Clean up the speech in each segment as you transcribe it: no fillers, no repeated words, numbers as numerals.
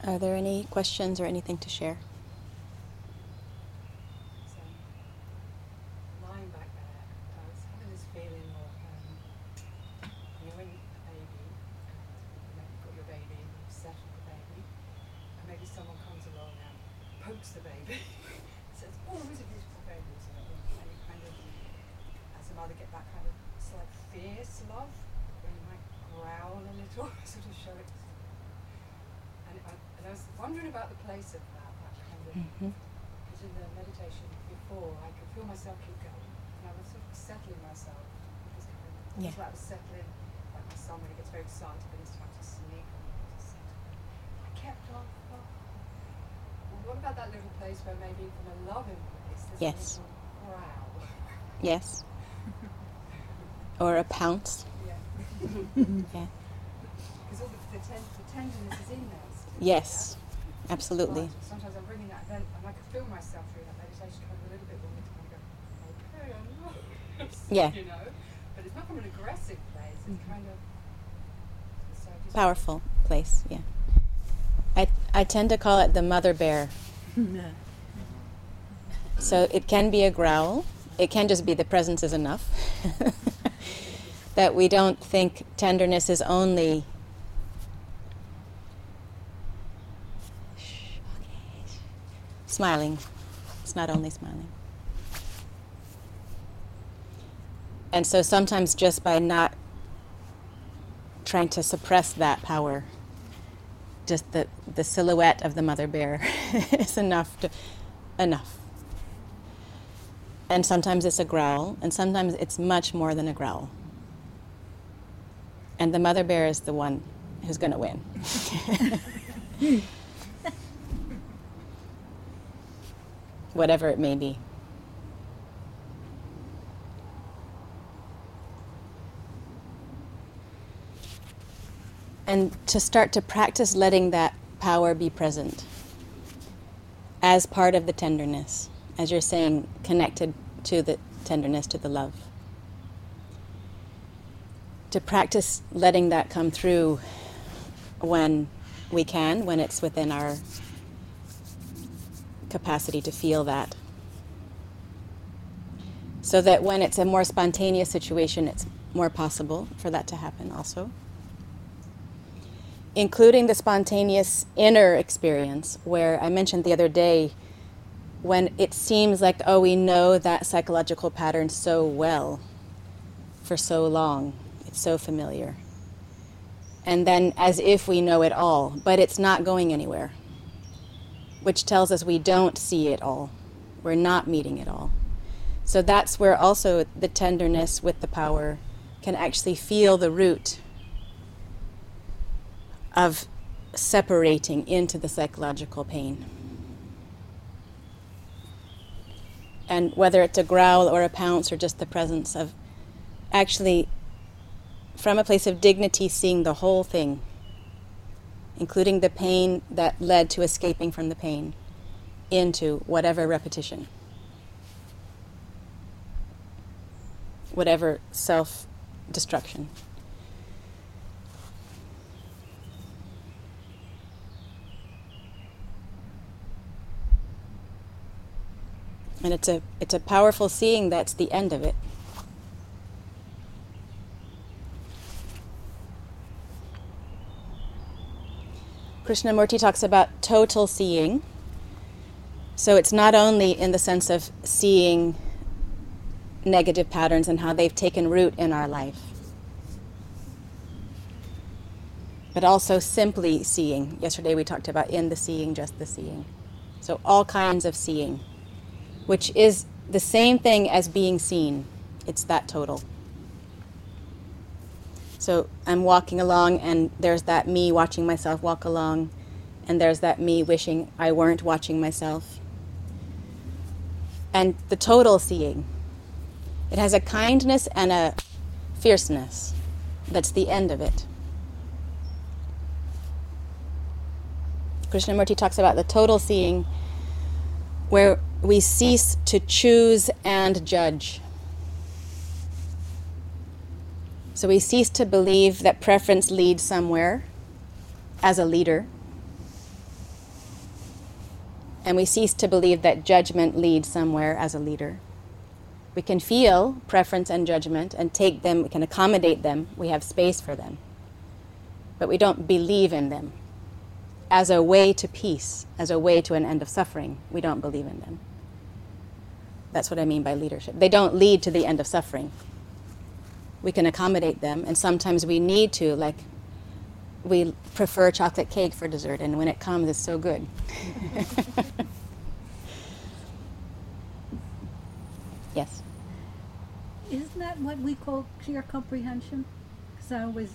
Are there any questions or anything to share? So, lying back there, I was having this feeling of, when you're a baby, and you've got your baby, and you've settled the baby, and maybe someone comes along and pokes the baby, says, "Oh, who's a beautiful baby," or something, and you kind of, as a mother, get that kind of slight fierce love, where you might growl a little, sort of show it. And I was wondering about the place of that kind of, because in the meditation before, I could feel myself keep going, and I was sort of settling myself, because Yeah. like I was settling, like my son when he gets very excited, but it's time to sleep, and to settle. I kept on. Well, what about that little place where maybe from a loving place, there's Yes. a little growl? Yes. Or a pounce. Yeah. Yeah. Because all the tenderness is in there. Still, Yes. yeah? Absolutely. But sometimes I'm bringing that, and I could feel myself through that meditation kind of a little bit wanting to kind of go, okay, I'm not. Yeah. You know? But it's not from an aggressive place, it's kind of. So just Powerful place, yeah. I tend to call it the mother bear. So it can be a growl. It can just be the presence is enough. That we don't think tenderness is only smiling. It's not only smiling. And so sometimes just by not trying to suppress that power, just the silhouette of the mother bear is enough. And sometimes it's a growl, and sometimes it's much more than a growl. And the mother bear is the one who's going to win. Whatever it may be. And to start to practice letting that power be present as part of the tenderness, as you're saying, connected to the tenderness, to the love. To practice letting that come through when we can, when it's within our capacity to feel that. So that when it's a more spontaneous situation, it's more possible for that to happen also. Including the spontaneous inner experience, where I mentioned the other day, when it seems like, oh, we know that psychological pattern so well for so long. It's so familiar. And then as if we know it all, but it's not going anywhere, which tells us we don't see it all. We're not meeting it all. So that's where also the tenderness with the power can actually feel the root of separating into the psychological pain. And whether it's a growl or a pounce or just the presence of actually, from a place of dignity, seeing the whole thing, including the pain that led to escaping from the pain, into whatever repetition, whatever self-destruction. And it's a powerful seeing that's the end of it. Krishnamurti talks about total seeing. So it's not only in the sense of seeing negative patterns and how they've taken root in our life, but also simply seeing. Yesterday we talked about in the seeing, just the seeing. So all kinds of seeing, which is the same thing as being seen. It's that total. So I'm walking along and there's that me watching myself walk along, and there's that me wishing I weren't watching myself. And the total seeing, it has a kindness and a fierceness that's the end of it. Krishnamurti talks about the total seeing where we cease to choose and judge. So we cease to believe that preference leads somewhere as a leader. and we cease to believe that judgment leads somewhere as a leader. We can feel preference and judgment and take them, we can accommodate them, we have space for them. But we don't believe in them as a way to peace, as a way to an end of suffering. We don't believe in them. That's what I mean by leadership. They don't lead to the end of suffering. We can accommodate them, and sometimes we need to, like, we prefer chocolate cake for dessert, and when it comes, it's so good. Yes? Isn't that what we call clear comprehension? Because I always,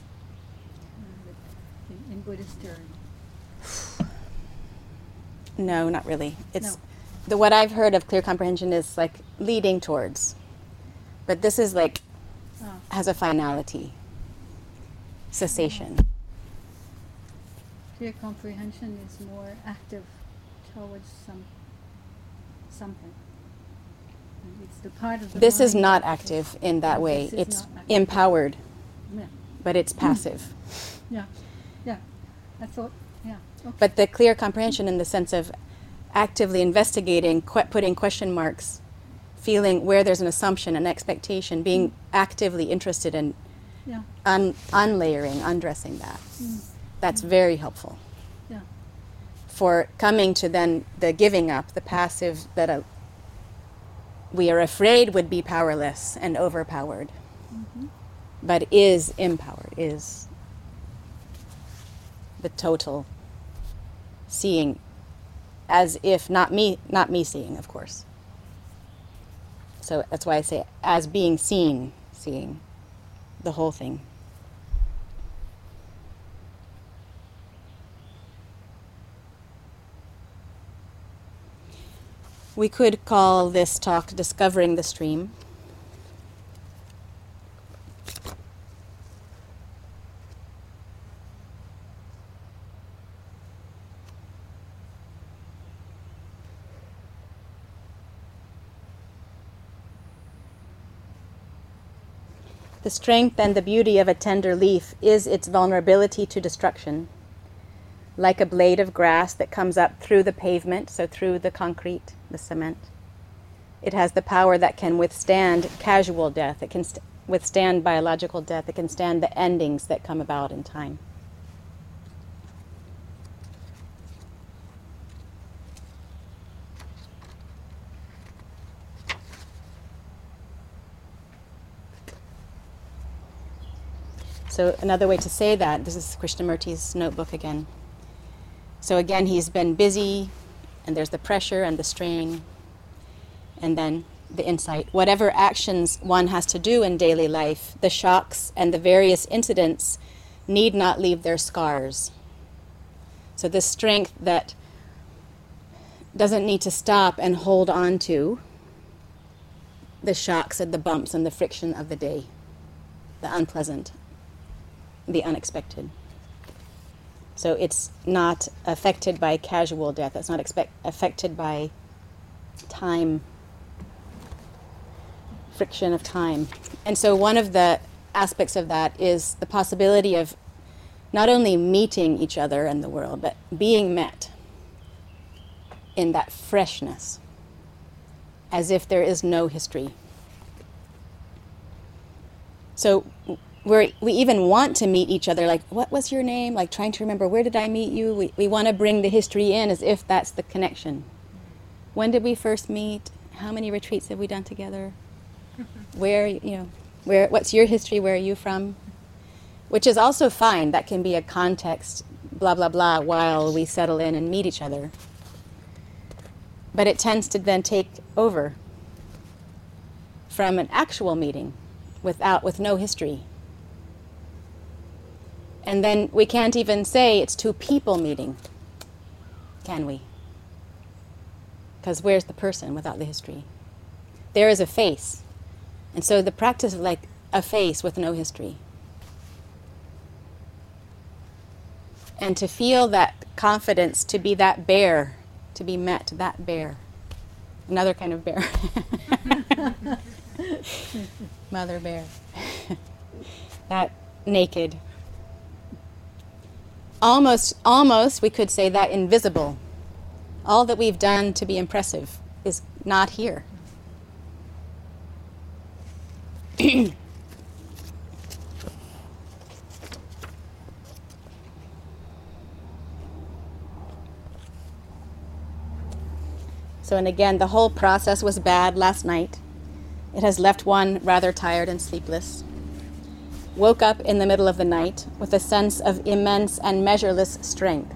in Buddhist terms. No, not really. It's No. what I've heard of clear comprehension is like leading towards, but this is like has a finality, cessation. Clear comprehension is more active towards something. And it's the part of the This is mind not that active in that way. This is It's not active. empowered, Yeah, but it's passive. yeah, yeah. I thought, yeah. Okay. But the clear comprehension in the sense of actively investigating, putting question marks, feeling where there's an assumption, an expectation, being actively interested in Yeah, unlayering, undressing that. That's very helpful yeah, for coming to then the giving up, the passive that we are afraid would be powerless and overpowered, but is empowered, is the total seeing, as if not me seeing, of course. So that's why I say as being seen, seeing the whole thing. We could call this talk Discovering the Stream. The strength and the beauty of a tender leaf is its vulnerability to destruction. Like a blade of grass that comes up through the pavement, so through the concrete, the cement. It has the power that can withstand casual death. It can withstand biological death. It can stand the endings that come about in time. So another way to say that, this is Krishnamurti's notebook again. So again, he's been busy, and there's the pressure and the strain, and then the insight. Whatever actions one has to do in daily life, the shocks and the various incidents need not leave their scars. So this strength that doesn't need to stop and hold on to the shocks and the bumps and the friction of the day, the unpleasant, the unexpected. So it's not affected by casual death. It's not affected by time, friction of time. And so one of the aspects of that is the possibility of not only meeting each other in the world, but being met in that freshness, as if there is no history. So we even want to meet each other, like, what was your name? Like trying to remember, where did I meet you? We want to bring the history in as if that's the connection. When did we first meet? How many retreats have we done together? What's your history? Where are you from? Which is also fine. That can be a context, blah, blah, blah, while we settle in and meet each other. But it tends to then take over from an actual meeting with no history. And then we can't even say it's two people meeting, can we? Because where's the person without the history? There is a face. And so the practice of like a face with no history. And to feel that confidence to be that bare, to be met, that bare. Another kind of bear. Mother bear. That naked. Almost we could say that invisible. All that we've done to be impressive is not here. So, and again, the whole process was bad last night. It has left one rather tired and sleepless. Woke up in the middle of the night with a sense of immense and measureless strength.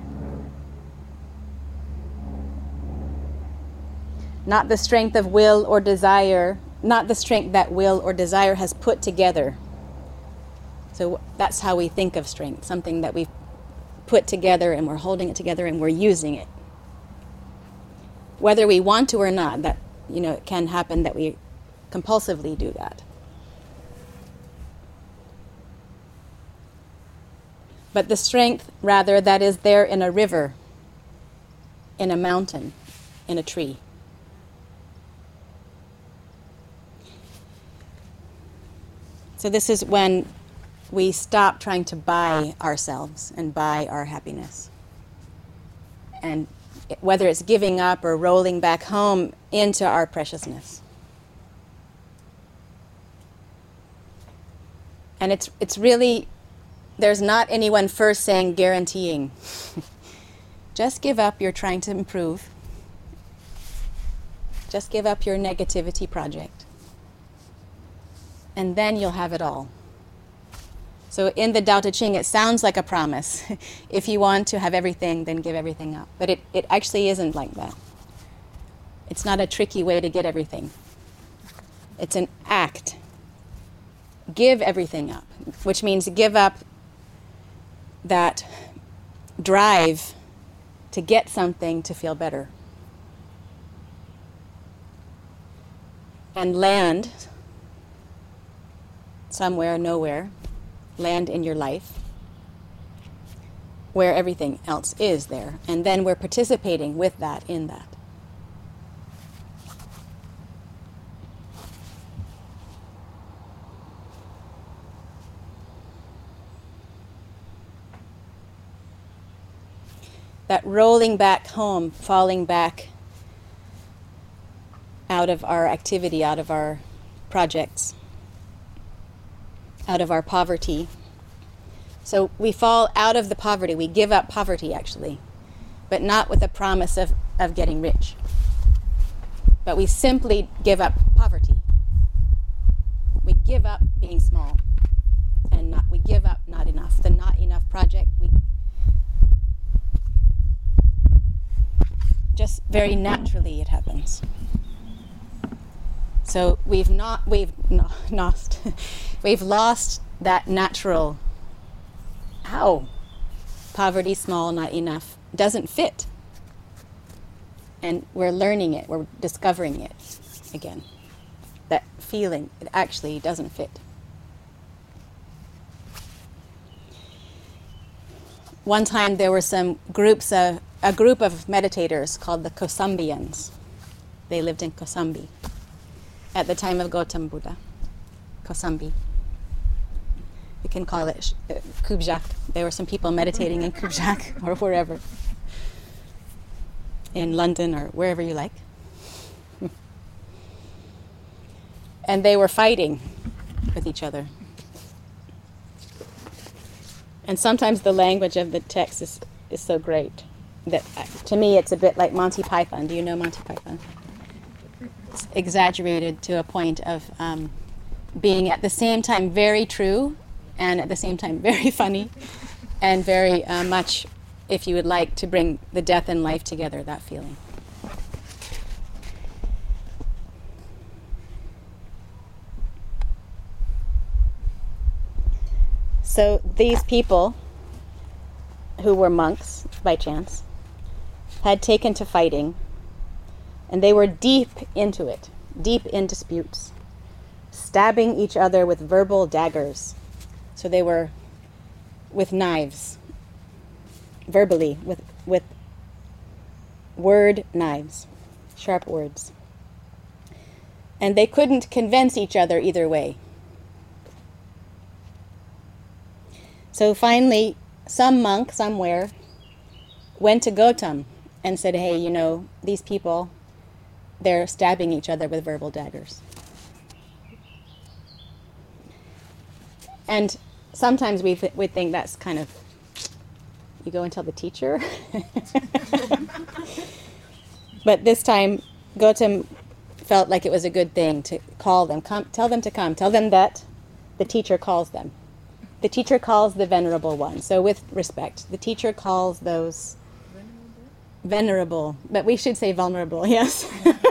Not the strength of will or desire, not the strength that will or desire has put together. So that's how we think of strength, something that we've put together and we're holding it together and we're using it. Whether we want to or not, that, it can happen that we compulsively do that. But the strength, rather, that is there in a river, in a mountain, in a tree. So this is when we stop trying to buy ourselves and buy our happiness. And whether it's giving up or rolling back home into our preciousness. And it's really, there's not anyone first saying guaranteeing. Just give up your trying to improve. Just give up your negativity project. And then you'll have it all. So in the Tao Te Ching, it sounds like a promise. If you want to have everything, then give everything up. But it actually isn't like that. It's not a tricky way to get everything. It's an act. Give everything up, which means give up that drive to get something to feel better. And land somewhere, nowhere. Land in your life where everything else is there. And then we're participating with that, in that. That rolling back home, falling back out of our activity, out of our projects, out of our poverty. So we fall out of the poverty. We give up poverty, actually, but not with the promise of getting rich. But we simply give up poverty. We give up being small, and we give up not enough. The not enough project, just very naturally it happens. So we've lost that natural, poverty, small, not enough, doesn't fit. And we're learning it, we're discovering it again. That feeling, it actually doesn't fit. One time there were some groups, a group of meditators called the Kosambians. They lived in Kosambi at the time of Gautama Buddha. Kosambi. We can call it Kubjak. There were some people meditating in Kubjak or wherever. In London or wherever you like. And they were fighting with each other. And sometimes the language of the text is so great that to me it's a bit like Monty Python. Do you know Monty Python? It's exaggerated to a point of being at the same time very true and at the same time very funny and very much, if you would like, to bring the death and life together, that feeling. So these people, who were monks by chance, had taken to fighting, and they were deep into it, deep in disputes, stabbing each other with verbal daggers. So they were with knives, verbally, with word knives, sharp words. And they couldn't convince each other either way. So finally, some monk somewhere went to Gautam and said, hey, you know, these people, they're stabbing each other with verbal daggers. And sometimes we think that's kind of, you go and tell the teacher. But this time, Gautam felt like it was a good thing to call them, tell them to come, tell them that the teacher calls them. The teacher calls the venerable one. So with respect, the teacher calls those venerable, but we should say vulnerable, yes.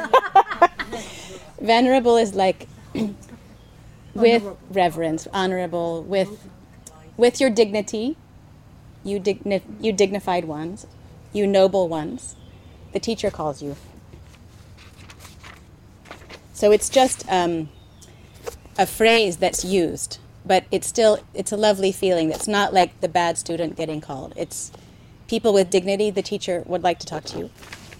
Venerable is like with reverence, honorable, with your dignity, you dignified ones, you noble ones. The teacher calls you. So it's just a phrase that's used, but it's a lovely feeling. It's not like the bad student getting called. It's people with dignity. The teacher would like to talk to you.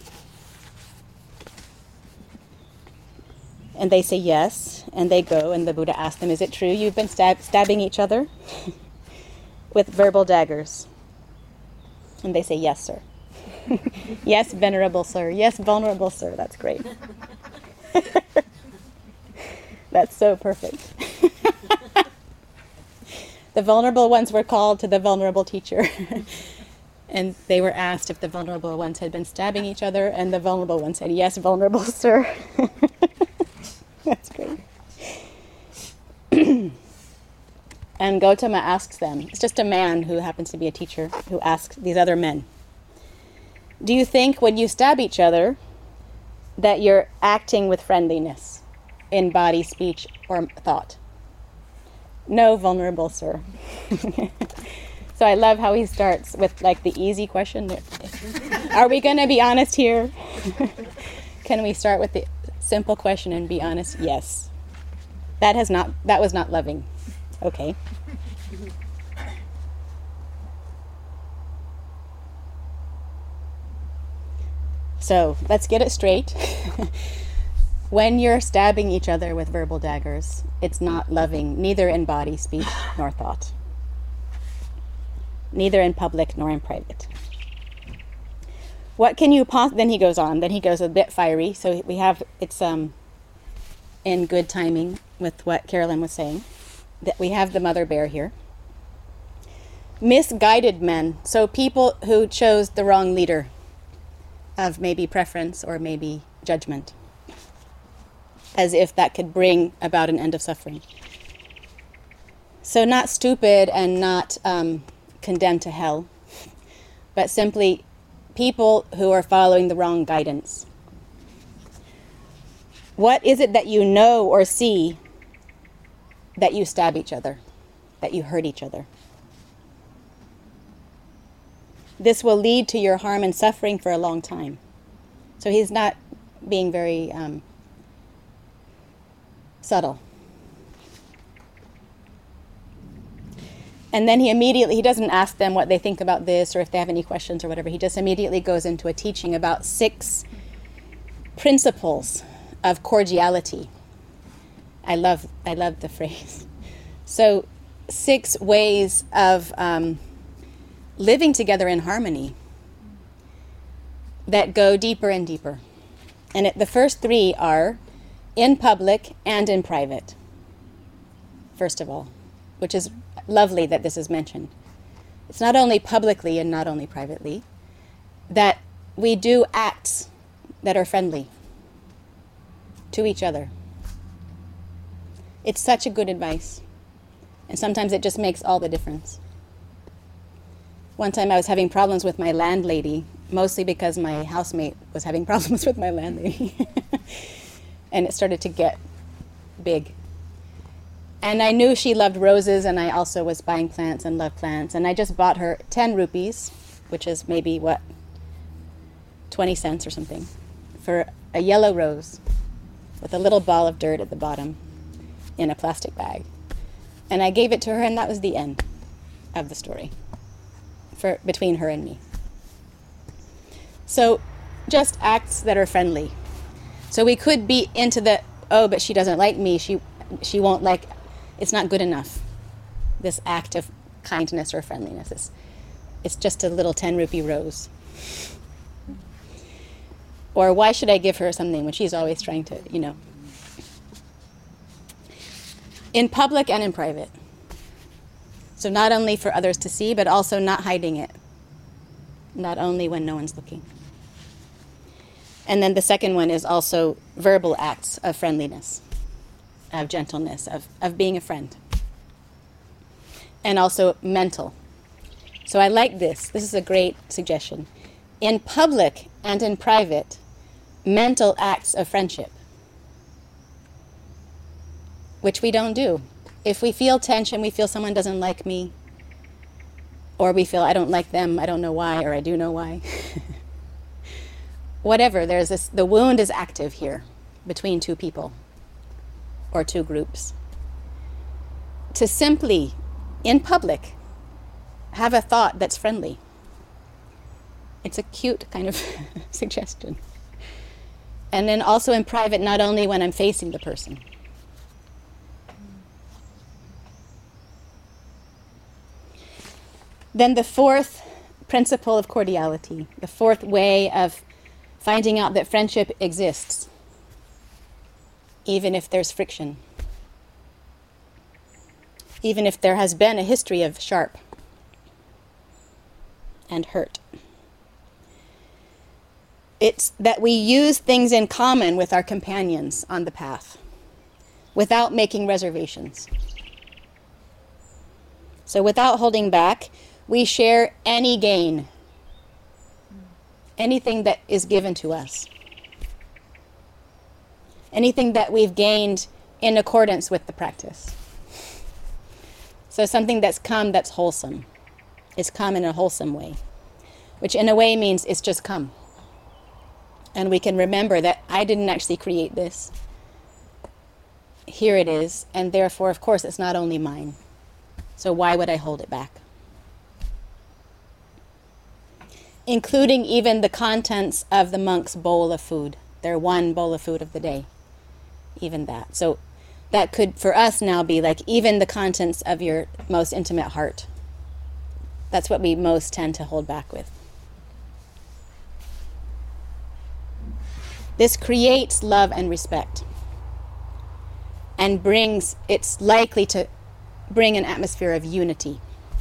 And they say yes, and they go, and the Buddha asks them, is it true you've been stabbing each other with verbal daggers? And they say, yes, sir. Yes, venerable sir. Yes, vulnerable sir. That's great. That's so perfect. The vulnerable ones were called to the vulnerable teacher. And they were asked if the vulnerable ones had been stabbing each other, and the vulnerable one said, yes, vulnerable sir. That's great. And Gautama asks them, it's just a man who happens to be a teacher, who asks these other men, do you think when you stab each other that you're acting with friendliness in body, speech, or thought? No, vulnerable sir. So I love how he starts with like the easy question. Are we going to be honest here? Can we start with the simple question and be honest? Yes. That was not loving. Okay. So let's get it straight. When you're stabbing each other with verbal daggers, it's not loving, neither in body, speech, nor thought. Neither in public nor in private. What can you then he goes on, then he goes a bit fiery, so we have, it's in good timing with what Carolyn was saying, that we have the mother bear here. Misguided men, so people who chose the wrong leader of maybe preference or maybe judgment, as if that could bring about an end of suffering. So not stupid and not condemned to hell, but simply people who are following the wrong guidance. What is it that you know or see that you stab each other, that you hurt each other? This will lead to your harm and suffering for a long time. So he's not being very subtle. And then he doesn't ask them what they think about this or if they have any questions or whatever. He just immediately goes into a teaching about 6 principles of cordiality. I love the phrase. So 6 ways of living together in harmony that go deeper and deeper. And the first 3 are in public and in private, first of all, which is lovely that this is mentioned. It's not only publicly and not only privately, that we do acts that are friendly to each other. It's such a good advice. And sometimes it just makes all the difference. One time I was having problems with my landlady, mostly because my housemate was having problems with my landlady. And it started to get big. And I knew she loved roses, and I also was buying plants and loved plants. And I just bought her 10 rupees, which is maybe, 20 cents or something, for a yellow rose with a little ball of dirt at the bottom in a plastic bag. And I gave it to her, and that was the end of the story between her and me. So just acts that are friendly. So we could be into the, oh, but she doesn't like me, she won't like, it's not good enough, this act of kindness or friendliness. It's just a little 10 rupee rose. Or why should I give her something when she's always trying to, in public and in private. So not only for others to see, but also not hiding it. Not only when no one's looking. And then the second one is also verbal acts of friendliness, of gentleness, of being a friend. And also mental. So I like this. This is a great suggestion. In public and in private, mental acts of friendship, which we don't do. If we feel tension, we feel someone doesn't like me, or we feel I don't like them, I don't know why, or I do know why. Whatever, the wound is active here between two people or two groups. To simply, in public, have a thought that's friendly. It's a cute kind of suggestion. And then also in private, not only when I'm facing the person. Then the fourth principle of cordiality, the fourth way of finding out that friendship exists, even if there's friction, even if there has been a history of sharp and hurt. It's that we use things in common with our companions on the path without making reservations. So without holding back, we share any gain, anything that is given to us, anything that we've gained in accordance with the practice. So something that's come that's wholesome. It's come in a wholesome way, which in a way means it's just come. And we can remember that I didn't actually create this. Here it is, and therefore, of course, it's not only mine. So why would I hold it back? Including even the contents of the monk's bowl of food, their one bowl of food of the day, even that. So that could, for us now, be like even the contents of your most intimate heart. That's what we most tend to hold back with. This creates love and respect, and it's likely to bring an atmosphere of unity.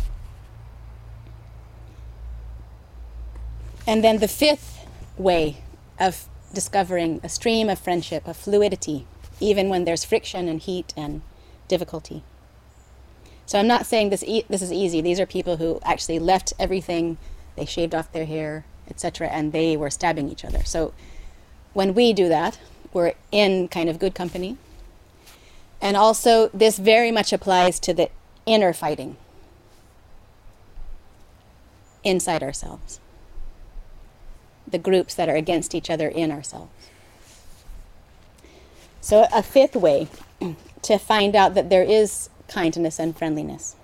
And then the fifth way of discovering a stream of friendship, of fluidity, even when there's friction and heat and difficulty. So I'm not saying this is easy. These are people who actually left everything, they shaved off their hair, etc., and they were stabbing each other. So when we do that, we're in kind of good company. And also, this very much applies to the inner fighting inside ourselves. The groups that are against each other in ourselves. So a fifth way to find out that there is kindness and friendliness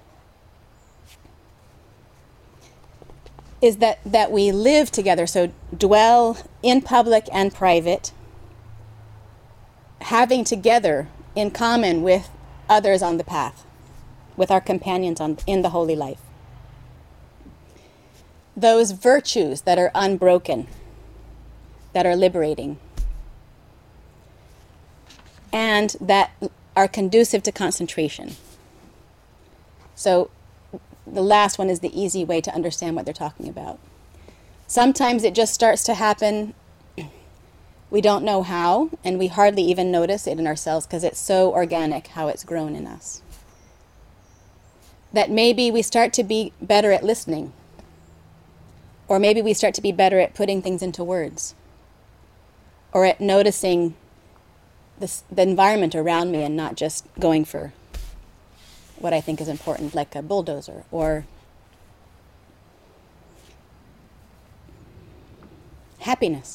is that we live together, so dwell in public and private, having together in common with others on the path, with our companions in the holy life. Those virtues that are unbroken, that are liberating, and that are conducive to concentration. So the last one is the easy way to understand what they're talking about. Sometimes it just starts to happen. We don't know how, and we hardly even notice it in ourselves because it's so organic how it's grown in us. That maybe we start to be better at listening. Or maybe we start to be better at putting things into words. Or at noticing the environment around me and not just going for what I think is important, like a bulldozer or happiness.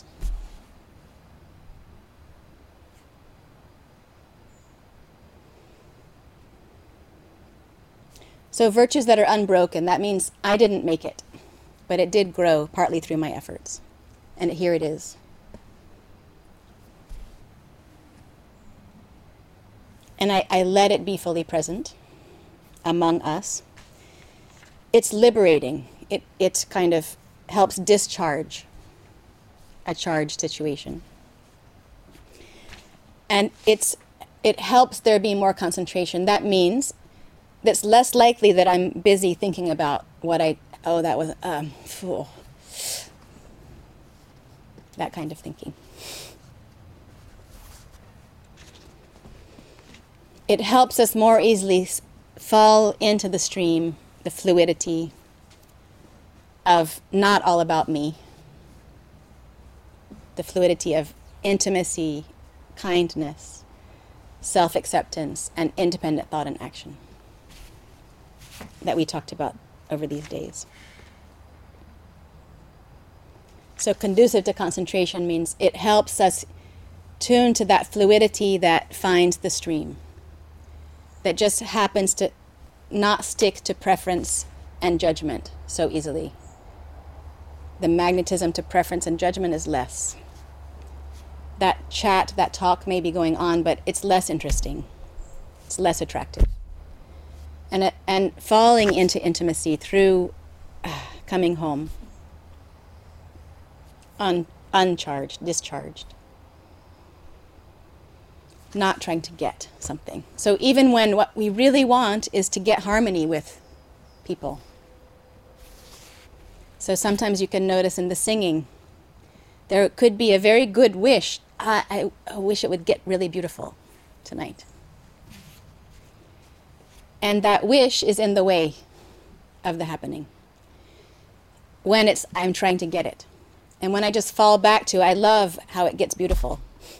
So virtues that are unbroken, that means I didn't make it, but it did grow partly through my efforts. And here it is. And I let it be fully present among us. It's liberating. It kind of helps discharge a charged situation. And it helps there be more concentration. That means that's less likely that I'm busy thinking about that was, that kind of thinking. It helps us more easily fall into the stream, the fluidity of not all about me, the fluidity of intimacy, kindness, self-acceptance, and independent thought and action that we talked about over these days. So conducive to concentration means it helps us tune to that fluidity that finds the stream, that just happens to not stick to preference and judgment so easily. The magnetism to preference and judgment is less. That chat, that talk may be going on, but it's less interesting. It's less attractive. And falling into intimacy through coming home uncharged, discharged. Not trying to get something. So even when what we really want is to get harmony with people. So sometimes you can notice in the singing, there could be a very good wish. I wish it would get really beautiful tonight. And that wish is in the way of the happening. When I'm trying to get it. And when I just fall back to, I love how it gets beautiful.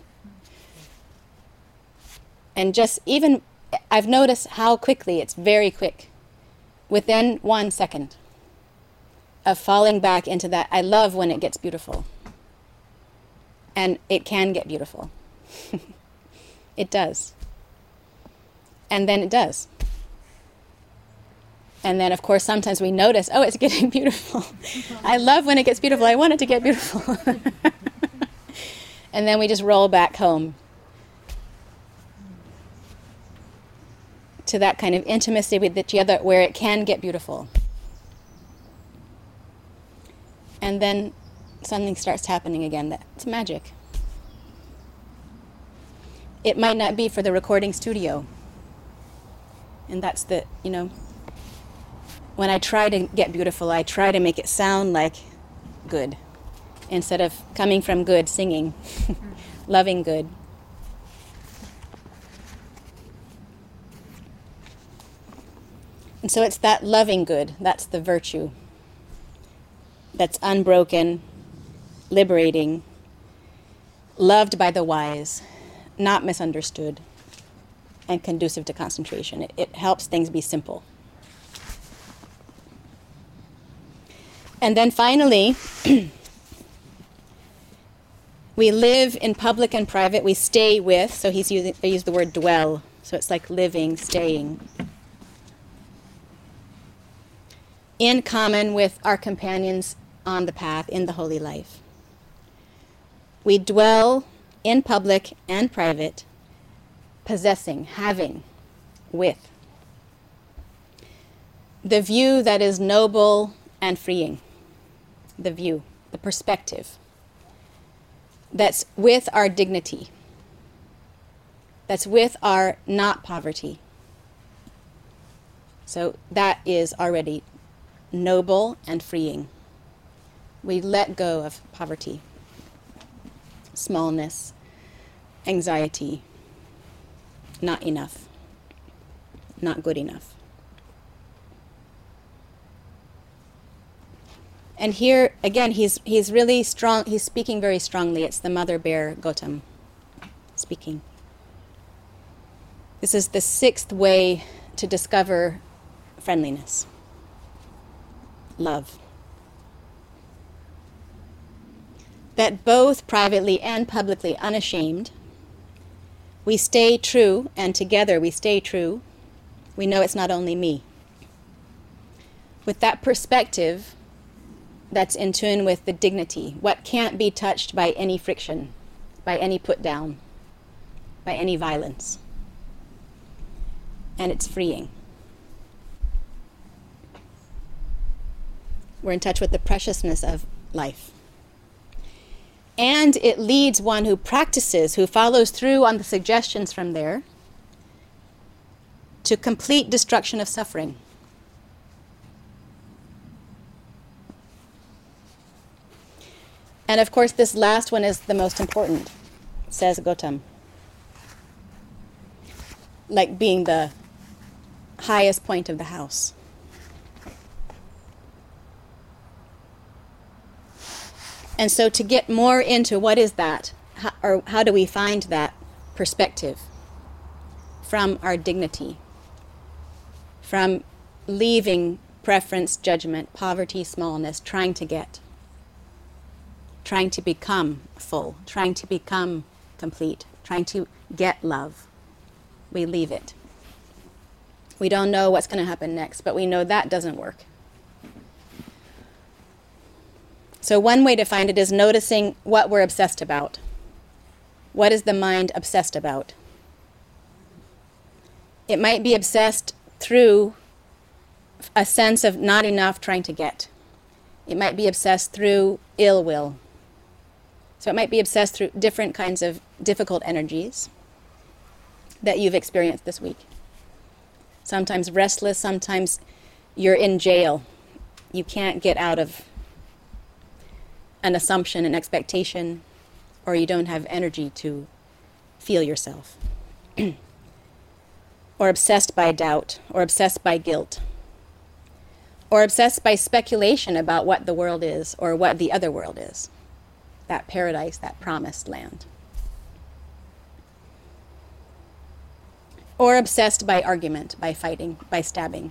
And just even, I've noticed how quickly, it's very quick, within 1 second of falling back into that, I love when it gets beautiful. And it can get beautiful. It does. And then it does. And then, of course, sometimes we notice, oh, it's getting beautiful. I love when it gets beautiful. I want it to get beautiful. And then we just roll back home to that kind of intimacy with each other where it can get beautiful. And then something starts happening again. That's magic. It might not be for the recording studio. And that's when I try to get beautiful, I try to make it sound like good. Instead of coming from good, singing, loving good. And so it's that loving good, that's the virtue. That's unbroken, liberating, loved by the wise, not misunderstood, and conducive to concentration. It helps things be simple. And then finally, we live in public and private, we stay with, so I use the word dwell, so it's like living, staying, in common with our companions on the path in the holy life. We dwell in public and private, possessing, having, with. The view that is noble and freeing. The view, the perspective. That's with our dignity. That's with our not poverty. So that is already noble and freeing. We let go of poverty, smallness, anxiety, not enough, not good enough. And here, again, he's really strong, he's speaking very strongly. It's the mother bear, Gautam, speaking. This is the 6th way to discover friendliness. Love. That both privately and publicly unashamed, we stay true, and together we stay true. We know it's not only me. With that perspective, that's in tune with the dignity, what can't be touched by any friction, by any put down, by any violence. And it's freeing. We're in touch with the preciousness of life. And it leads one who practices, who follows through on the suggestions from there, to complete destruction of suffering. And of course, this last one is the most important, says Gautam. Like being the highest point of the house. And so to get more into what is that, how do we find that perspective from our dignity, from leaving preference, judgment, poverty, smallness, trying to become full, trying to become complete, trying to get love. We leave it. We don't know what's going to happen next, but we know that doesn't work. So one way to find it is noticing what we're obsessed about. What is the mind obsessed about? It might be obsessed through a sense of not enough trying to get. It might be obsessed through ill will. So it might be obsessed through different kinds of difficult energies that you've experienced this week. Sometimes restless, sometimes you're in jail. You can't get out of an assumption, an expectation, or you don't have energy to feel yourself. Or obsessed by doubt, or obsessed by guilt, or obsessed by speculation about what the world is, or what the other world is, that paradise, that promised land. Or obsessed by argument, by fighting, by stabbing.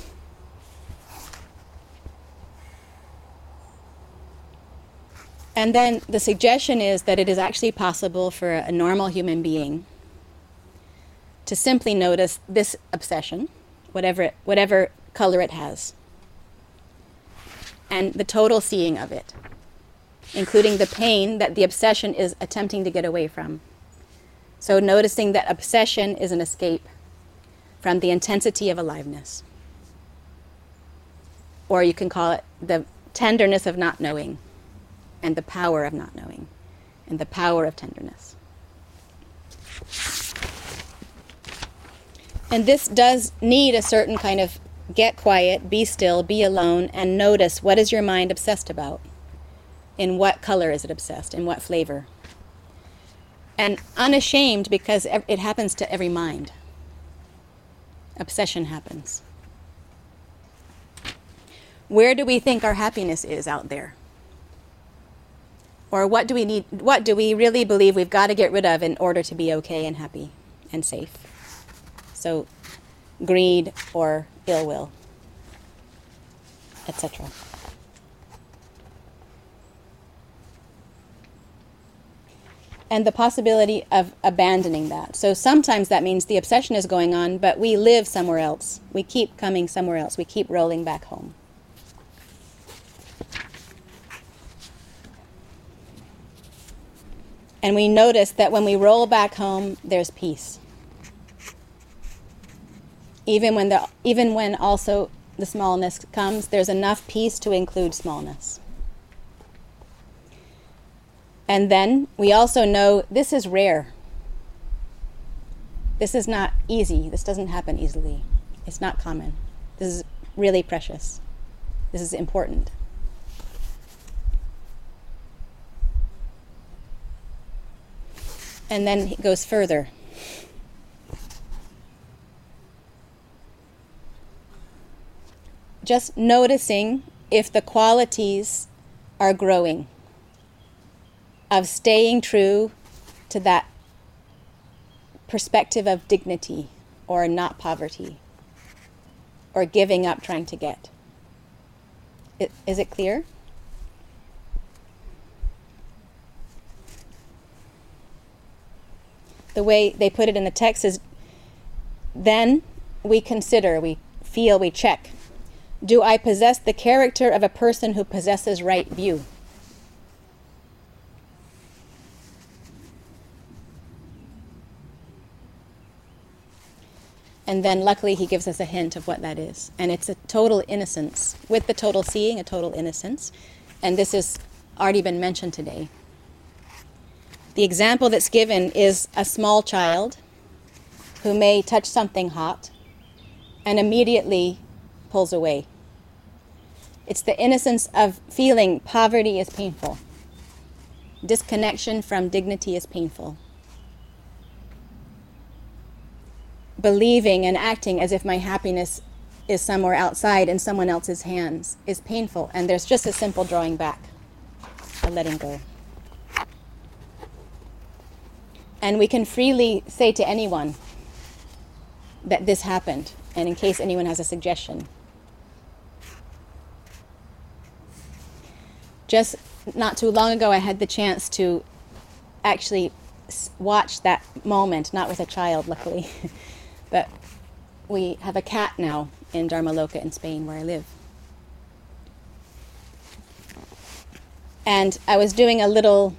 And then the suggestion is that it is actually possible for a normal human being to simply notice this obsession, whatever color it has, and the total seeing of it, including the pain that the obsession is attempting to get away from. So noticing that obsession is an escape from the intensity of aliveness. Or you can call it the tenderness of not knowing, and the power of not knowing, and the power of tenderness. And this does need a certain kind of get quiet, be still, be alone, and notice what is your mind obsessed about. In what color is it obsessed? In what flavor? And unashamed, because it happens to every mind. Obsession happens. Where do we think our happiness is out there? Or what do we really believe we've got to get rid of in order to be okay and happy and safe? So, greed or ill will, etc. And the possibility of abandoning that. So sometimes that means the obsession is going on, but we live somewhere else. We keep coming somewhere else. We keep rolling back home. And we notice that when we roll back home, there's peace. Even when also the smallness comes, there's enough peace to include smallness. And then we also know this is rare. This is not easy. This doesn't happen easily. It's not common. This is really precious. This is important. And then he goes further. Just noticing if the qualities are growing, of staying true to that perspective of dignity or not poverty or giving up trying to get. Is it clear? The way they put it in the text is, then we consider, we feel, we check. Do I possess the character of a person who possesses right view? And then luckily he gives us a hint of what that is. And it's a total innocence. With the total seeing, a total innocence. And this has already been mentioned today. The example that's given is a small child who may touch something hot and immediately pulls away. It's the innocence of feeling poverty is painful. Disconnection from dignity is painful. Believing and acting as if my happiness is somewhere outside in someone else's hands is painful. And there's just a simple drawing back, a letting go. And we can freely say to anyone that this happened, and in case anyone has a suggestion. Just not too long ago, I had the chance to actually watch that moment, not with a child, luckily, but we have a cat now in Dharmaloka in Spain, where I live. And I was doing a little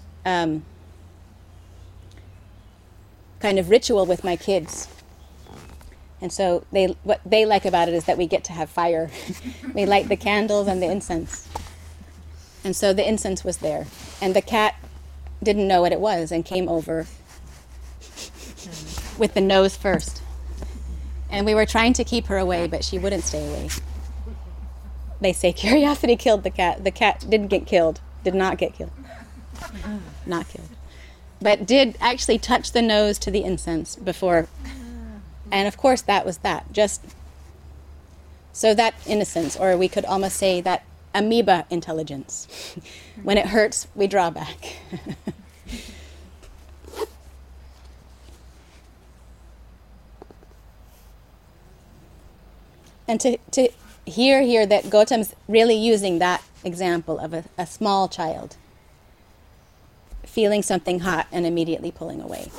kind of ritual with my kids. And so what they like about it is that we get to have fire. We light the candles and the incense. And so the incense was there. And the cat didn't know what it was and came over with the nose first. And we were trying to keep her away, but she wouldn't stay away. They say curiosity killed the cat. The cat didn't get killed, did not get killed. Not killed. But did actually touch the nose to the incense before. And of course that was that. Just so that innocence, or we could almost say that amoeba intelligence. When it hurts, we draw back. And to hear here that Gautam's really using that example of a small child feeling something hot and immediately pulling away.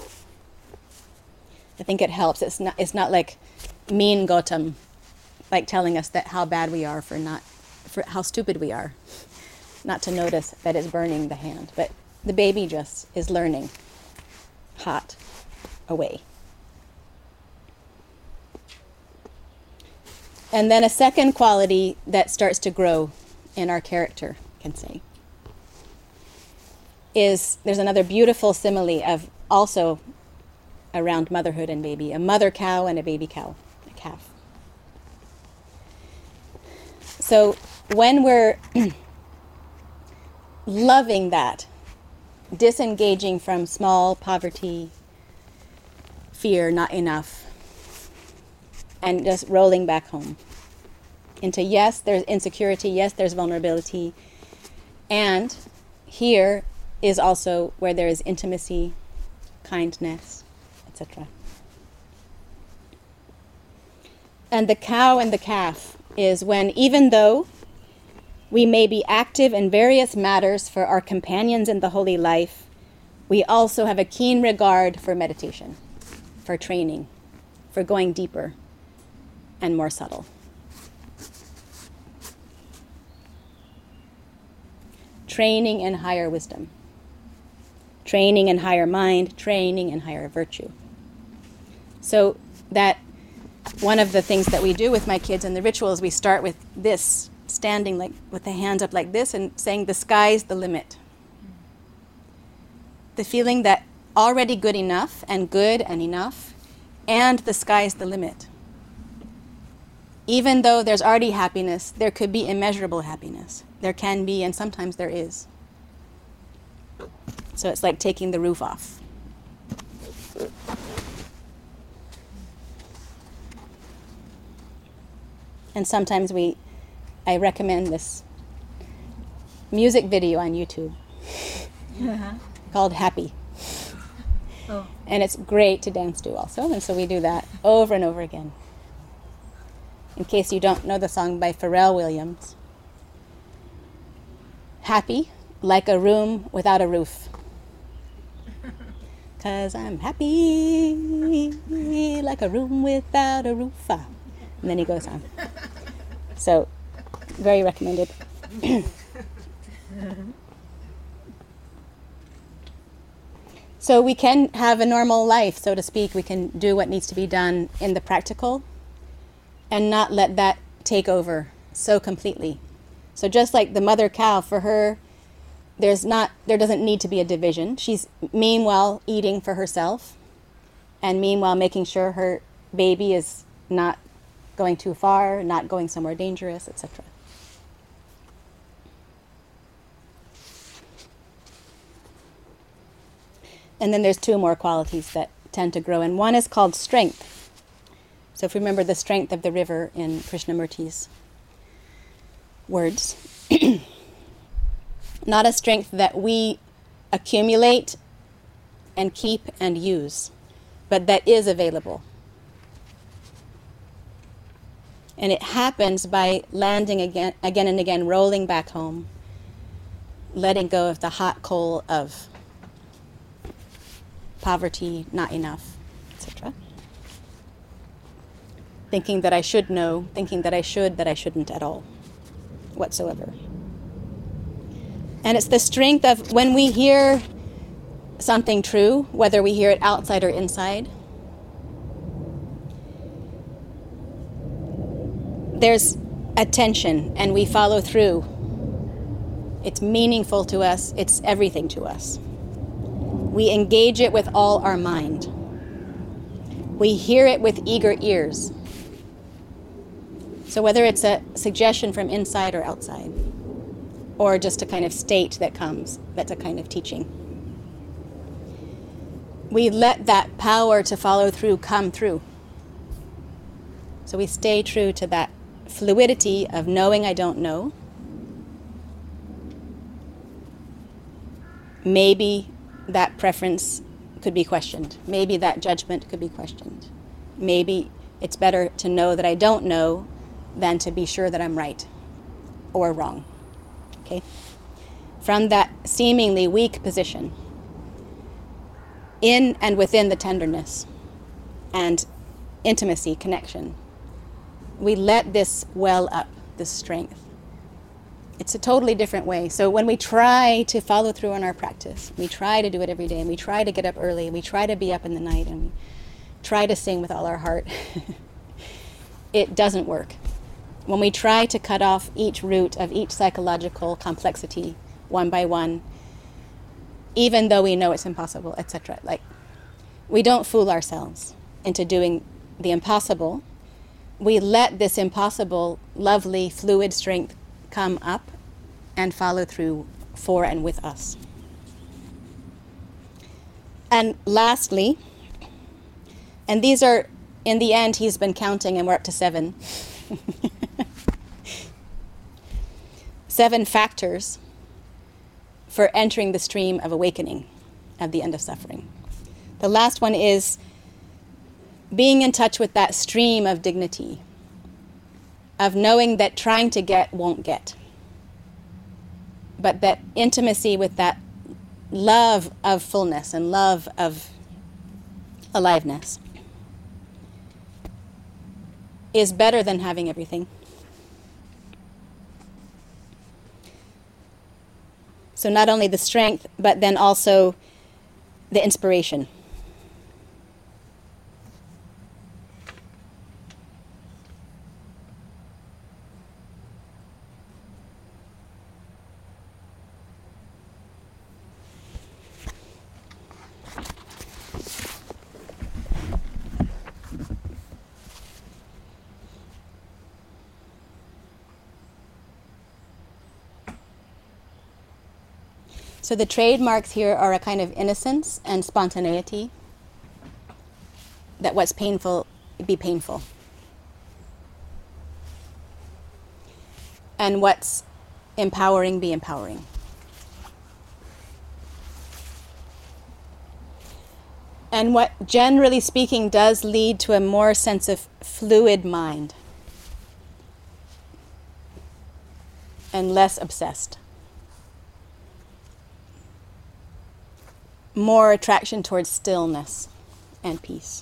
I think it helps. It's not like mean Gautam, like telling us that how bad we are for how stupid we are, not to notice that it's burning the hand. But the baby just is learning hot away. And then a second quality that starts to grow in our character, I can say, is there's another beautiful simile of also around motherhood and baby, a mother cow and a baby cow, a calf. So when we're loving that, disengaging from small poverty, fear, not enough, and just rolling back home into yes, there's insecurity, yes, there's vulnerability, and here is also where there is intimacy, kindness, etc. And the cow and the calf is when, even though we may be active in various matters for our companions in the holy life, we also have a keen regard for meditation, for training, for going deeper and more subtle. Training in higher wisdom. Training in higher mind, training in higher virtue. So that one of the things that we do with my kids in the ritual is we start with this, standing like with the hands up like this and saying the sky's the limit. The feeling that already good enough and good and enough, and the sky's the limit. Even though there's already happiness, there could be immeasurable happiness. There can be, and sometimes there is. So it's like taking the roof off. And sometimes I recommend this music video on YouTube called Happy. Oh. And it's great to dance to also, and so we do that over and over again. In case you don't know the song by Pharrell Williams. Happy, like a room without a roof. 'Cause I'm happy, like a room without a roof. And then he goes on. So, very recommended. So we can have a normal life, so to speak. We can do what needs to be done in the practical and not let that take over so completely. So just like the mother cow, for her, there doesn't need to be a division. She's meanwhile eating for herself, and meanwhile making sure her baby is not going too far, not going somewhere dangerous, etc. And then there's two more qualities that tend to grow, and one is called strength. So if we remember the strength of the river in Krishnamurti's words, not a strength that we accumulate and keep and use, but that is available. And it happens by landing again and again, rolling back home, letting go of the hot coal of poverty, not enough, etc. Thinking that I should know, thinking that I should, that I shouldn't at all, whatsoever. And it's the strength of when we hear something true, whether we hear it outside or inside, there's attention and we follow through. It's meaningful to us, it's everything to us. We engage it with all our mind. We hear it with eager ears. So whether it's a suggestion from inside or outside, or just a kind of state that comes, that's a kind of teaching, we let that power to follow through come through. So we stay true to that fluidity of knowing I don't know. Maybe that preference could be questioned. Maybe that judgment could be questioned. Maybe it's better to know that I don't know than to be sure that I'm right or wrong. Okay? From that seemingly weak position, in and within the tenderness and intimacy, connection, we let this well up, this strength. It's a totally different way. So when we try to follow through on our practice, we try to do it every day, and we try to get up early, we try to be up in the night, and we try to sing with all our heart, it doesn't work. When we try to cut off each root of each psychological complexity one by one, even though we know it's impossible, etc., like, we don't fool ourselves into doing the impossible. We let this impossible, lovely, fluid strength come up and follow through for and with us. And lastly, and these are, in the end, he's been counting and we're up to 7. 7 factors for entering the stream of awakening at the end of suffering. The last one is being in touch with that stream of dignity, of knowing that trying to get won't get, but that intimacy with that love of fullness and love of aliveness is better than having everything. So not only the strength, but then also the inspiration. So the trademarks here are a kind of innocence and spontaneity, that what's painful be painful. And what's empowering be empowering. And what, generally speaking, does lead to a more sense of fluid mind and less obsessed. More attraction towards stillness and peace.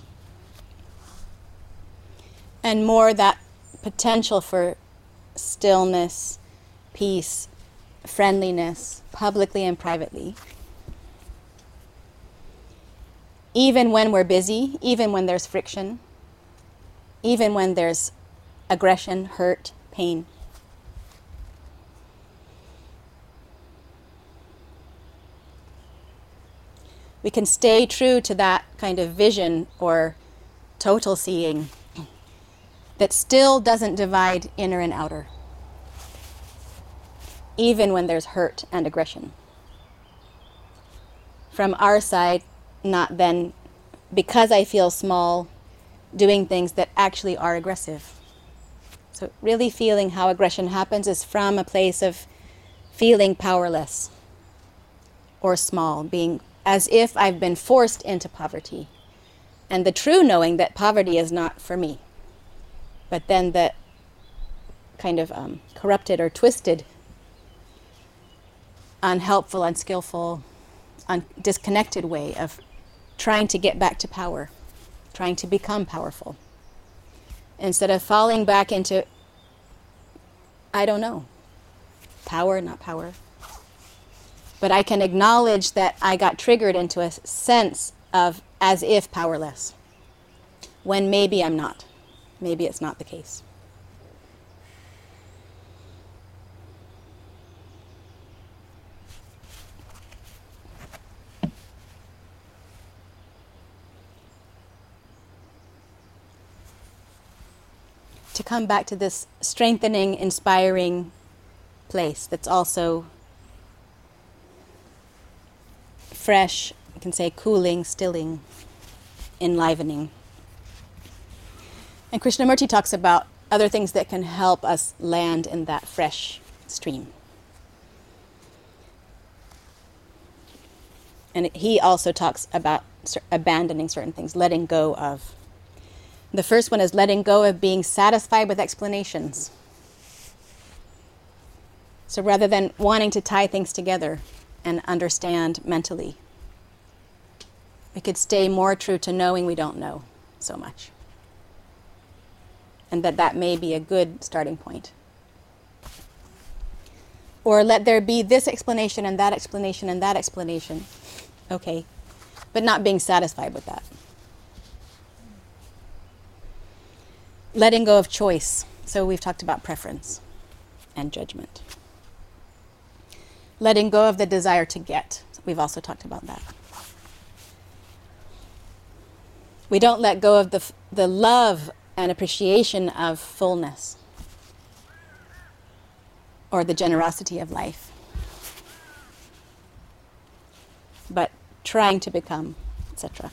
And more that potential for stillness, peace, friendliness, publicly and privately. Even when we're busy, even when there's friction, even when there's aggression, hurt, pain. we can stay true to that kind of vision or total seeing that still doesn't divide inner and outer, even when there's hurt and aggression. From our side, not then, because I feel small, doing things that actually are aggressive. So really feeling how aggression happens is from a place of feeling powerless or small, being as if I've been forced into poverty. And the true knowing that poverty is not for me. But then the kind of corrupted or twisted, unhelpful, unskillful, disconnected way of trying to get back to power, trying to become powerful. Instead of falling back into, I don't know, power, not power. But I can acknowledge that I got triggered into a sense of as if powerless, when maybe I'm not. Maybe it's not the case. To come back to this strengthening, inspiring place that's also fresh, you can say cooling, stilling, enlivening. And Krishnamurti talks about other things that can help us land in that fresh stream. And he also talks about abandoning certain things, letting go of. The first one is letting go of being satisfied with explanations. So rather than wanting to tie things together and understand mentally, we could stay more true to knowing we don't know so much. And that may be a good starting point. Or let there be this explanation and that explanation and that explanation. Okay. But not being satisfied with that. Letting go of choice. So we've talked about preference and judgment. Letting go of the desire to get. We've also talked about that. We don't let go of the love and appreciation of fullness or the generosity of life, but trying to become, etc.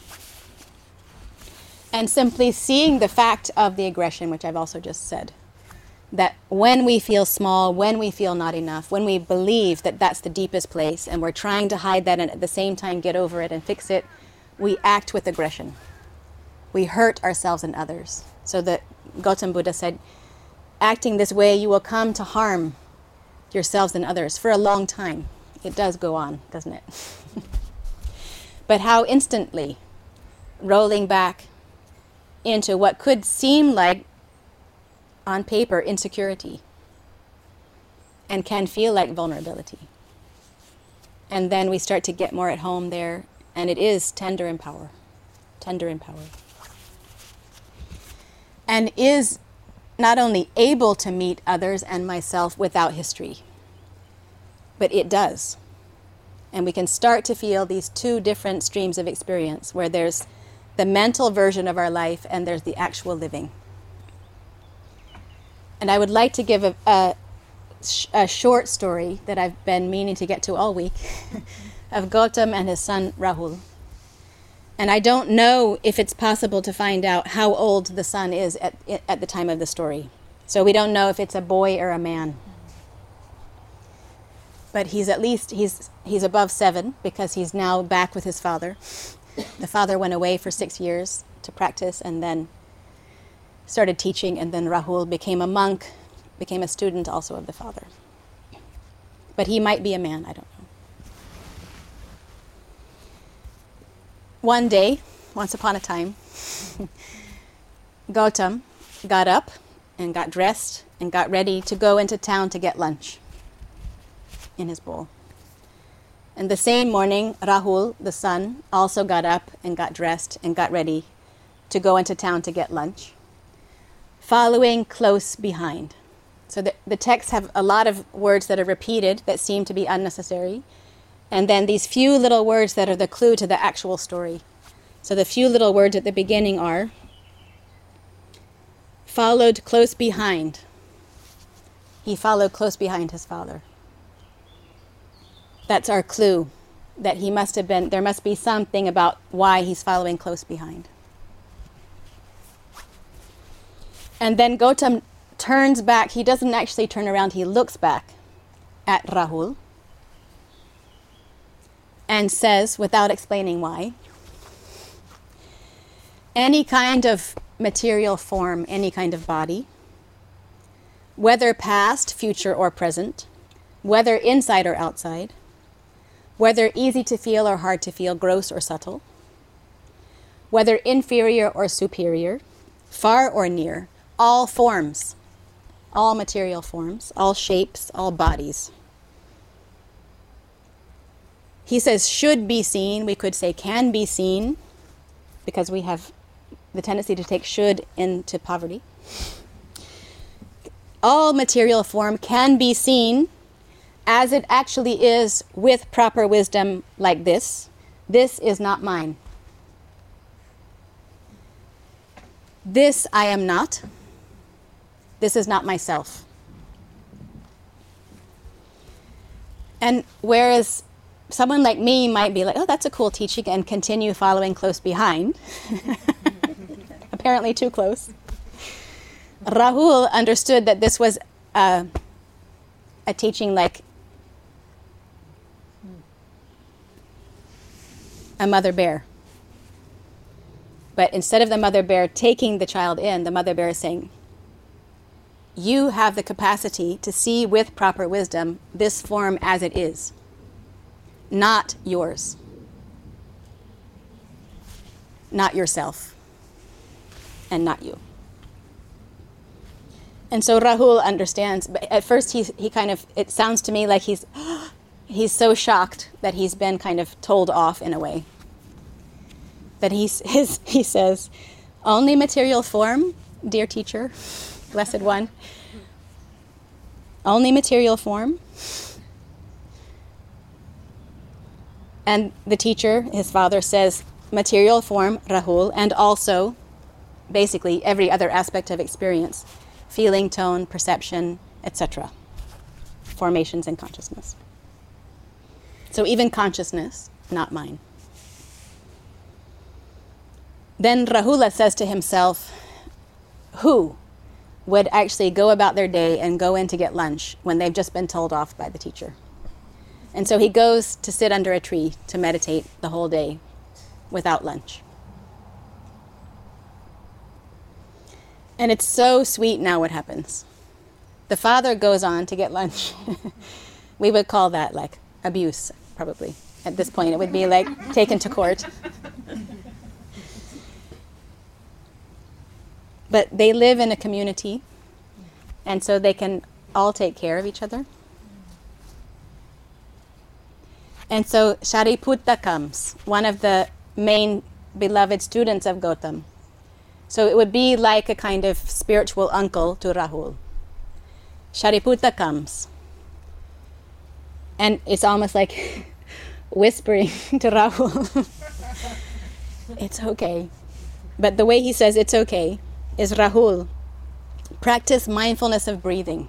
And simply seeing the fact of the aggression, which I've also just said, that when we feel small, when we feel not enough, when we believe that that's the deepest place and we're trying to hide that and at the same time get over it and fix it, we act with aggression. We hurt ourselves and others. So that Gautam Buddha said, acting this way, you will come to harm yourselves and others for a long time. It does go on, doesn't it? But how instantly, rolling back into what could seem like, on paper, insecurity, and can feel like vulnerability. And then we start to get more at home there, and it is tender in power. Tender in power. And is not only able to meet others and myself without history, but it does. And we can start to feel these two different streams of experience where there's the mental version of our life and there's the actual living. And I would like to give a short story that I've been meaning to get to all week of Gautam and his son Rahul. And I don't know if it's possible to find out how old the son is at the time of the story. So we don't know if it's a boy or a man. But he's at least, he's above 7 because he's now back with his father. The father went away for 6 years to practice and then started teaching, and then Rahul became a monk, became a student also of the father. But he might be a man, I don't know. One day, once upon a time, Gautam got up and got dressed and got ready to go into town to get lunch in his bowl. And the same morning, Rahul, the son, also got up and got dressed and got ready to go into town to get lunch, following close behind. So the texts have a lot of words that are repeated that seem to be unnecessary, And then these few little words that are the clue to the actual story. So the few little words at the beginning are, followed close behind. He followed close behind his father. That's our clue, that he must have been, there must be something about why he's following close behind. And then Gautam turns back. He doesn't actually turn around. He looks back at Rahul and says, without explaining why, any kind of material form, any kind of body, whether past, future, or present, whether inside or outside, whether easy to feel or hard to feel, gross or subtle, whether inferior or superior, far or near, all forms, all material forms, all shapes, all bodies. He says should be seen. We could say can be seen, because we have the tendency to take should into poverty. All material form can be seen as it actually is with proper wisdom like this. This is not mine. This I am not. This is not myself. And whereas someone like me might be like, oh, that's a cool teaching, and continue following close behind, apparently too close, Rahul understood that this was a teaching like a mother bear. But instead of the mother bear taking the child in, the mother bear is saying, you have the capacity to see with proper wisdom this form as it is, not yours, not yourself, and not you. And so Rahul understands, but at first he kind of, it sounds to me like he's so shocked that he's been kind of told off in a way. That he says, only material form, dear teacher, blessed one, only material form. And the teacher, his father, says, material form, Rahul, and also basically every other aspect of experience, feeling, tone, perception, etc. Formations in consciousness. So even consciousness, not mine. Then Rahula says to himself, who would actually go about their day and go in to get lunch when they've just been told off by the teacher? And so he goes to sit under a tree to meditate the whole day without lunch. And it's so sweet now what happens. The father goes on to get lunch. We would call that like abuse, probably. At this point, it would be like taken to court. But they live in a community, and so they can all take care of each other. And so Shariputta comes, one of the main beloved students of Gautam. So it would be like a kind of spiritual uncle to Rahul. Shariputta comes. And it's almost like whispering to Rahul, it's okay. But the way he says it's okay is, Rahul, practice mindfulness of breathing.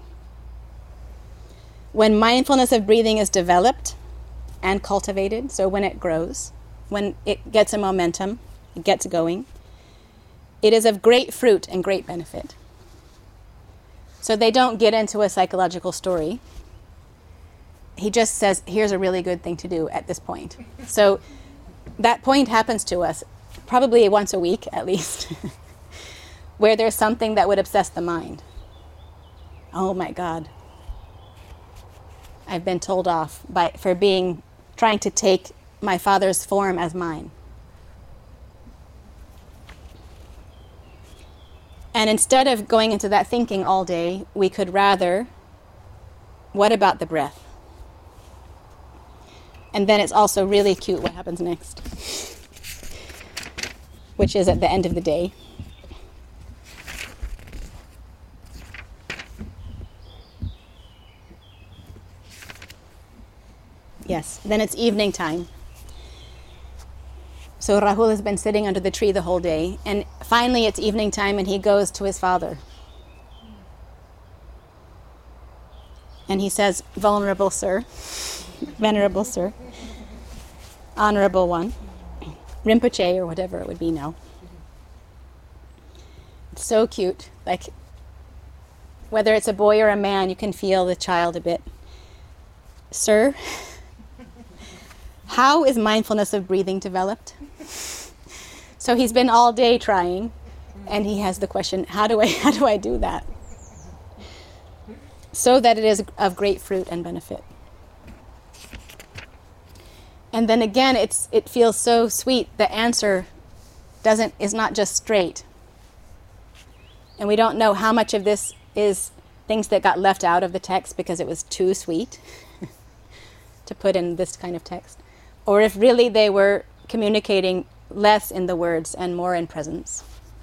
When mindfulness of breathing is developed and cultivated, so when it grows, when it gets a momentum, it gets going, it is of great fruit and great benefit. So they don't get into a psychological story. He just says, here's a really good thing to do at this point. So that point happens to us probably once a week at least, where there's something that would obsess the mind. Oh my God. I've been told off for trying to take my father's form as mine. And instead of going into that thinking all day, we could rather, what about the breath? And then it's also really cute what happens next, which is at the end of the day. Yes, then it's evening time. So Rahul has been sitting under the tree the whole day, and finally it's evening time and he goes to his father. And he says, "Vulnerable sir, venerable sir, honorable one, Rinpoche," or whatever it would be now. It's so cute. Like, whether it's a boy or a man, you can feel the child a bit. "Sir, how is mindfulness of breathing developed?" So he's been all day trying, and he has the question, how do I do that? So that it is of great fruit and benefit. And then again, it feels so sweet. The answer is not just straight. And we don't know how much of this is things that got left out of the text because it was too sweet to put in this kind of text, or if really they were communicating less in the words and more in presence.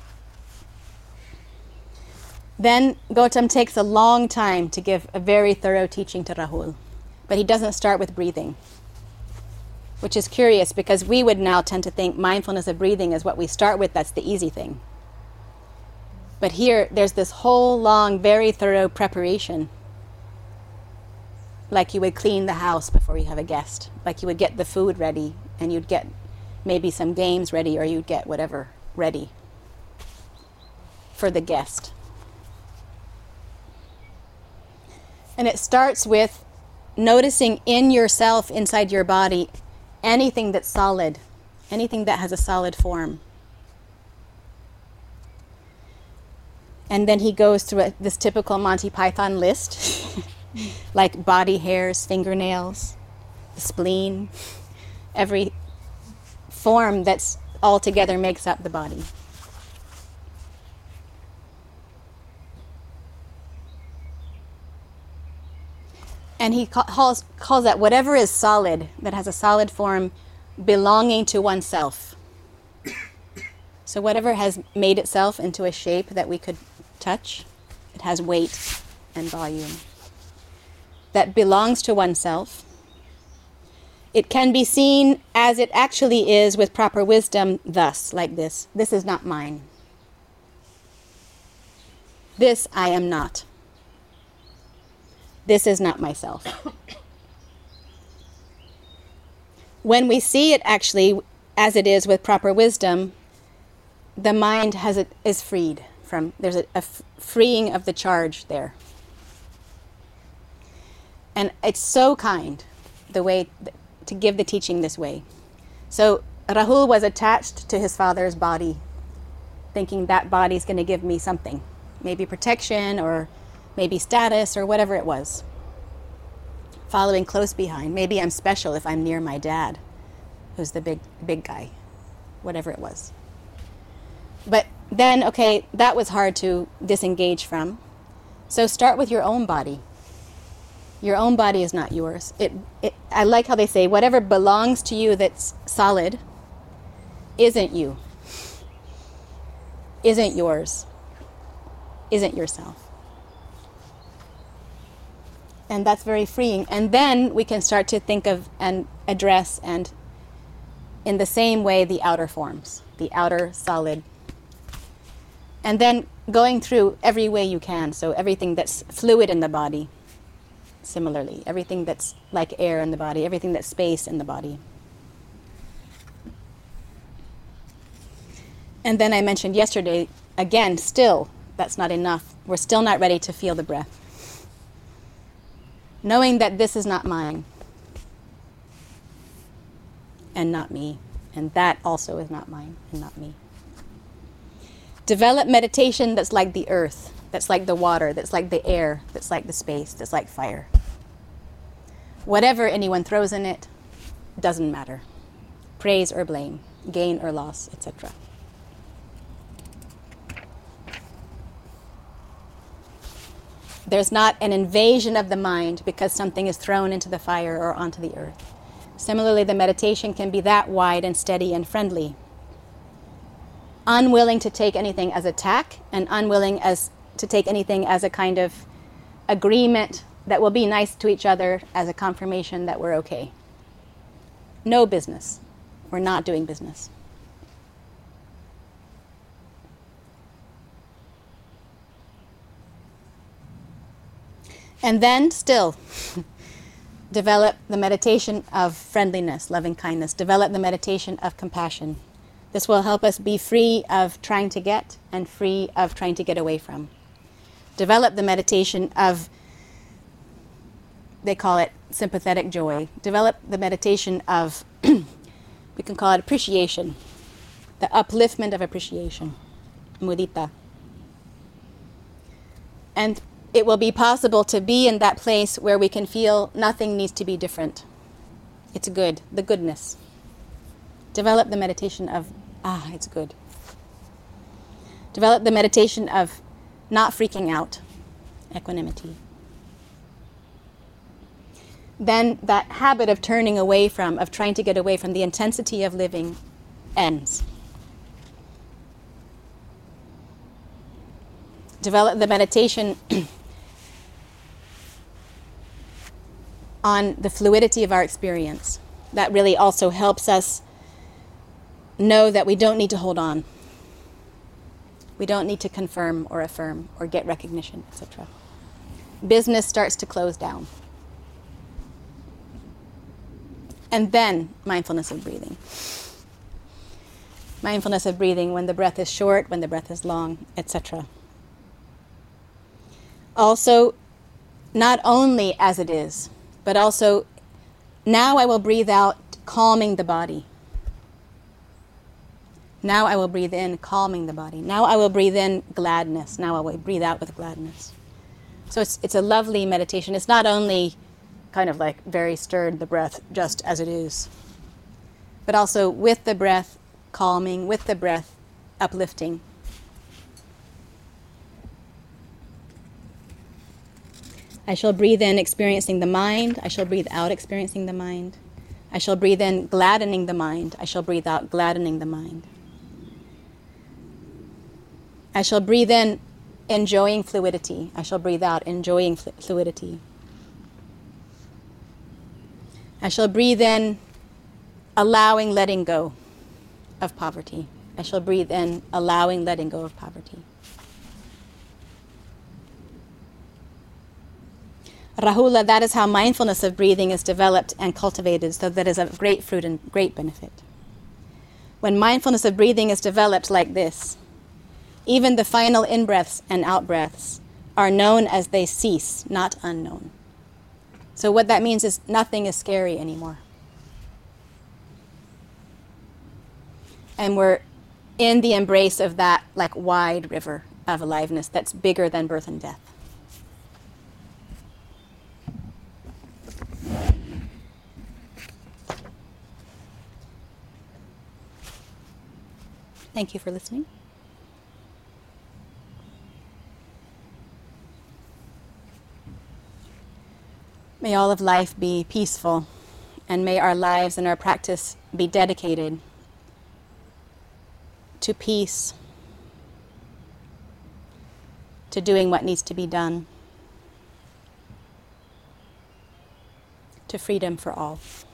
Then Gautam takes a long time to give a very thorough teaching to Rahul, but he doesn't start with breathing, which is curious because we would now tend to think mindfulness of breathing is what we start with, that's the easy thing. But here, there's this whole long, very thorough preparation, like you would clean the house before you have a guest, like you would get the food ready, and you'd get maybe some games ready, or you'd get whatever ready for the guest. And it starts with noticing in yourself, inside your body, anything that's solid, anything that has a solid form. And then he goes through this typical Monty Python list, like body hairs, fingernails, the spleen, every form that's all together makes up the body. And he calls that whatever is solid, that has a solid form, belonging to oneself. So whatever has made itself into a shape that we could touch, it has weight and volume. That belongs to oneself. It can be seen as it actually is with proper wisdom, thus, like this. This is not mine. This I am not. This is not myself. When we see it actually as it is with proper wisdom, the mind is freed from, there's a freeing of the charge there. And it's so kind, the way to give the teaching this way. So Rahul was attached to his father's body, thinking that body's going to give me something, maybe protection or maybe status or whatever it was. Following close behind. Maybe I'm special if I'm near my dad, who's the big guy, whatever it was. But then, okay, that was hard to disengage from. So start with your own body. Your own body is not yours. I like how they say, whatever belongs to you that's solid isn't you, isn't yours, isn't yourself. And that's very freeing. And then we can start to think of and address, and in the same way, the outer forms, the outer solid. And then going through every way you can. So everything that's fluid in the body, similarly. Everything that's like air in the body, everything that's space in the body. And then I mentioned yesterday, again, still, that's not enough. We're still not ready to feel the breath. Knowing that this is not mine and not me, and that also is not mine and not me. Develop meditation that's like the earth, that's like the water, that's like the air, that's like the space, that's like fire. Whatever anyone throws in it, doesn't matter. Praise or blame, gain or loss, etc. There's not an invasion of the mind because something is thrown into the fire or onto the earth. Similarly, the meditation can be that wide and steady and friendly. Unwilling to take anything as attack, and unwilling to take anything as a kind of agreement that will be nice to each other as a confirmation that we're okay. no business. We're not doing business. And then still, develop the meditation of friendliness, loving kindness. Develop the meditation of compassion. This will help us be free of trying to get and free of trying to get away from. Develop the meditation of, they call it sympathetic joy. Develop the meditation of, we can call it appreciation, the upliftment of appreciation, mudita. And it will be possible to be in that place where we can feel nothing needs to be different. It's good, the goodness. Develop the meditation of, it's good. Develop the meditation of not freaking out, equanimity. Then that habit of turning away from, of trying to get away from the intensity of living ends. Develop the meditation on the fluidity of our experience. That really also helps us know that we don't need to hold on. We don't need to confirm or affirm or get recognition, etc. Business starts to close down. And then mindfulness of breathing. Mindfulness of breathing when the breath is short, when the breath is long, etc. Also, not only as it is, but also now I will breathe out, calming the body. Now I will breathe in, calming the body. Now I will breathe in gladness. Now I will breathe out with gladness. So it's a lovely meditation. It's not only kind of like very stirred the breath just as it is, but also with the breath calming, with the breath uplifting. I shall breathe in experiencing the mind. I shall breathe out experiencing the mind. I shall breathe in gladdening the mind. I shall breathe out gladdening the mind. I shall breathe in enjoying fluidity. I shall breathe out enjoying fluidity. I shall breathe in allowing letting go of poverty. I shall breathe in allowing letting go of poverty. Rahula, that is how mindfulness of breathing is developed and cultivated, so that is of great fruit and great benefit. When mindfulness of breathing is developed like this, even the final in-breaths and out-breaths are known as they cease, not unknown. So what that means is nothing is scary anymore. And we're in the embrace of that like wide river of aliveness that's bigger than birth and death. Thank you for listening. May all of life be peaceful, and may our lives and our practice be dedicated to peace, to doing what needs to be done, to freedom for all.